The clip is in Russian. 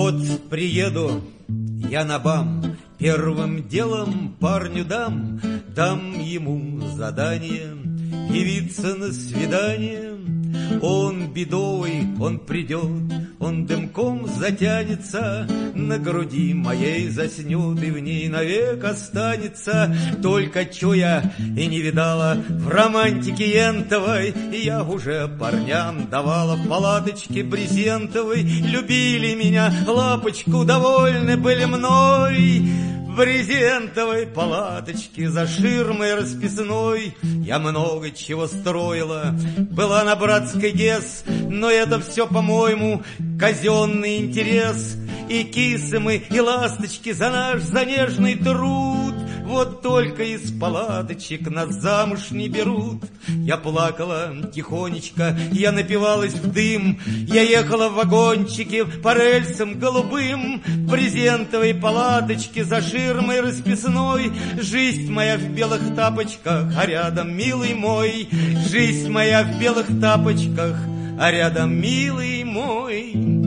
Вот приеду я на БАМ, первым делом парню дам ему задание явиться на свидание. Он бедовый, он придет, он дымком затянется, на груди моей заснет и в ней навек останется. Только чё я и не видала в романтике энтовой, я уже парням давала в палаточке брезентовой. Любили меня, лапочку, довольны были мной. В брезентовой палаточке за ширмой расписной я много чего строила, была на братской ГЭС, но это все, по-моему, казенный интерес. И кисы мы, и ласточки за наш занежный труд, вот только из палаточек нас замуж не берут. Я плакала тихонечко, я напивалась в дым, я ехала в вагончике по рельсам голубым, в брезентовой палаточке за ширмой расписной. Жизнь моя в белых тапочках, а рядом милый мой. Жизнь моя в белых тапочках, а рядом милый мой.